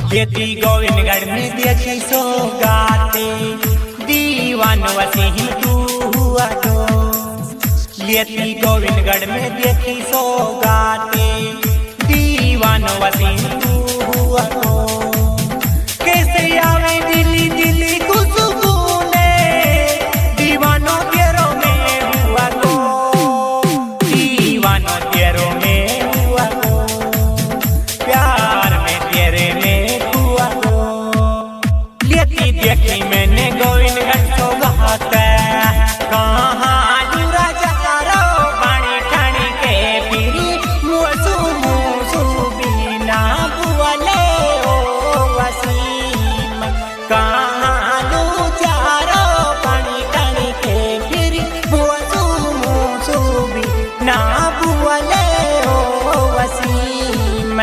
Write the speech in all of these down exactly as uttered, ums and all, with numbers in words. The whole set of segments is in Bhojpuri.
खेती गोविंदगढ़ में देखी सो गाते दीवान वसीम तू हुआ तो। लेती गोविंदगढ़ में देखी सो गाते दीवान वसीम तू हुआ तो। कैसे आवे दिल्ली दिल्ली को सुकूने दीवानों तेरों में हुआ तो। दीवानों तेरों में हुआ तो, प्यार में तेरे में हुआ तो। लेती देखी मैंने गोविंदगढ़ सो गाते कहाँ जुरा जगारो बाणी ठाणी के पीरी मुसु मुसु बिना बुआले ओ वसीम। कहाँ जुरा बाणी ठाणी के पीरी मुसु मुसु बिना बुआले ओ वसीम।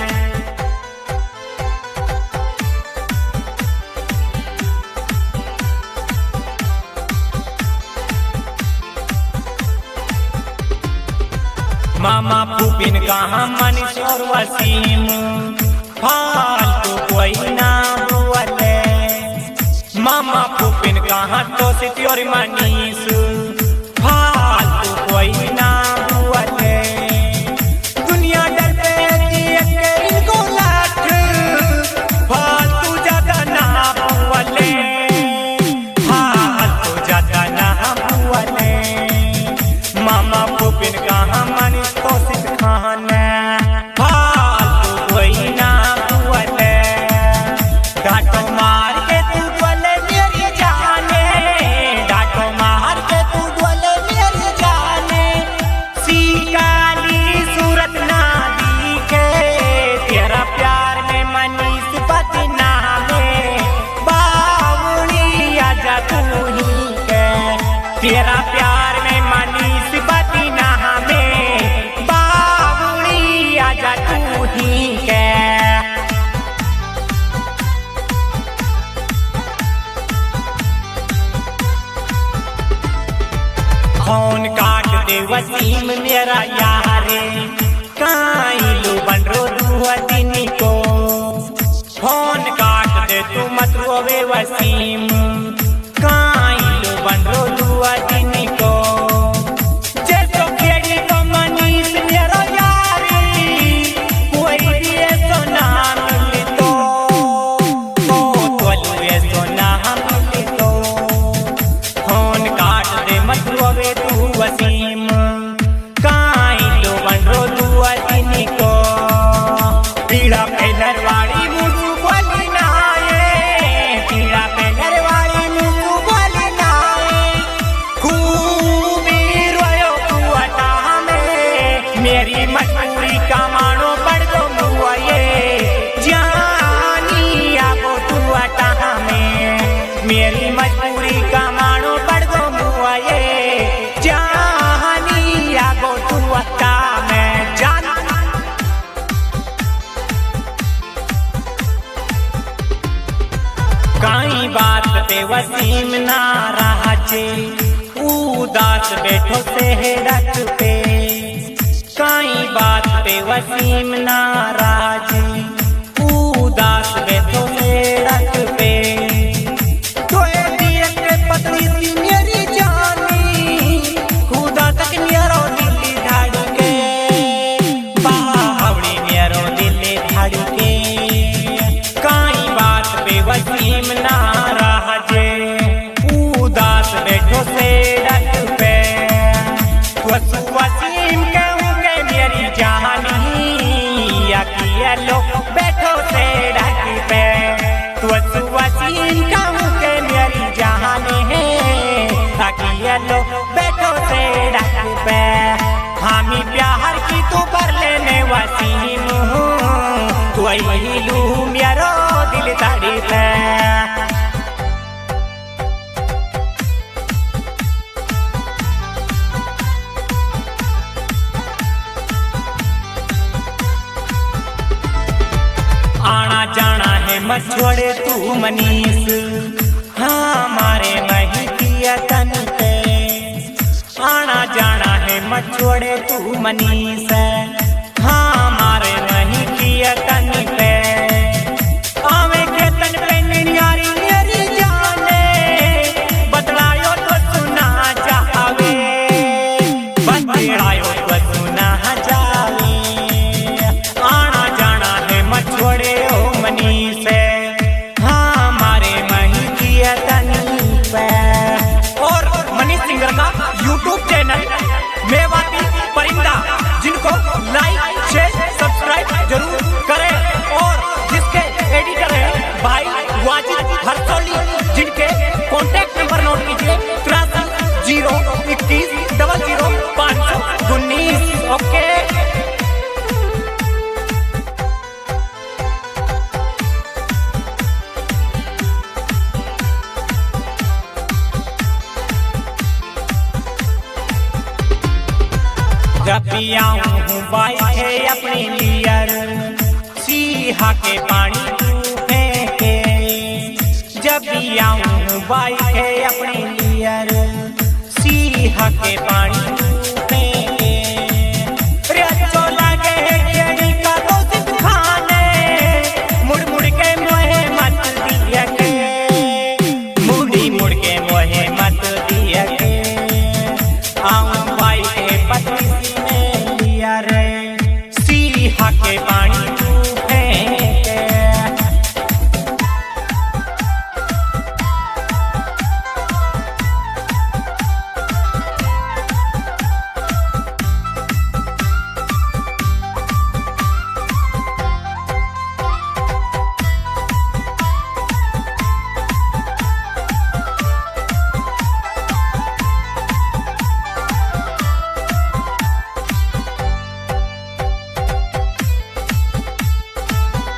मामा पुपिन कहाँ मनीष और वसीम फालतू कोई ना बोले। मामा पुपिन कहाँ तो सिटी और मनीष फालतू कोई ना बोले। दुनिया डर पे दिए के इनको लाठ फालतू ज्यादा ना बोले। फालतू ज्यादा ना बोले। मामा पुपिन कहाँ मनीष तो सिद्ध खाना फालतू कोई ना बोले। डांटो मार के तू बोले मेरी जाने, डांटो मार के तू बोले मेरी जाने। सीकाली सूरत ना दिखे तेरा प्यार में मनीष पति नामे। बावड़ी आजा तू ही के तेरा प्यार में मनीष पति नामे। बावड़ी आजा तू ही के। फोन काट दे वसीम मेरा यारे काई लो बन रो दुआ दिन को। फोन काट दे तू मत रोवे वसीम काई लो बन रो दुआ दिन को। जैसो खेड़ी तो मनीष मेरा यारी कोई भी ऐसो ना मिले तो। ओ तोलू ऐसो ना मिले तो। फोन काट दे मत रोवे तू वसीम काई लो बन रो दुआ दिन को। पीड़ा पे नरवाड़ी मुझू बोली नाये, पीड़ा पे नरवाड़ी मुझू बोली नाये। खूबी रोयो तू अटा में मेरी मजबूरी का मानो पड़ दो मुआ ये। जानी आगो तू अटा में मेरी मजबूरी का मानो पड़ दो मुआ ये। जानी आगो तू अटा में जान। काई बात पे वसीम ना राजे उदास बैठो सेहरत पे। काई बात पे वसीम ना राजे उदास बैठो सेहरत पे। तोए दिए के पत्नी सी मेरी जानी खुदा तक मेरो दिल धड़के। बावड़ी मेरो दिल धड़के। काई बात पे वसीम ना राजे उदास बैठो सेहरत पे। वसु वसीम कहूँ के मेरी जानी या किया लो बैठो सेहरत पे। वसु वसीम कहूँ के मेरी जानी है किया लो बैठो सेहरत पे। हामी प्यार की तू पर लेने वसीम हूँ कोई लू मेरो दिल ताड़ी पे। आना जाना है मत छोड़े तू मनीष हमारे नहीं किया तन पे। आना जाना है मत छोड़े तू मनीष हमारे नहीं किया तन पे। भी आऊं हूँ बाइक है अपनी लियर, सीहा के पानी तू फेंके। जब भी आऊं हूँ बाइक है अपनी लियर, सीहा के पानी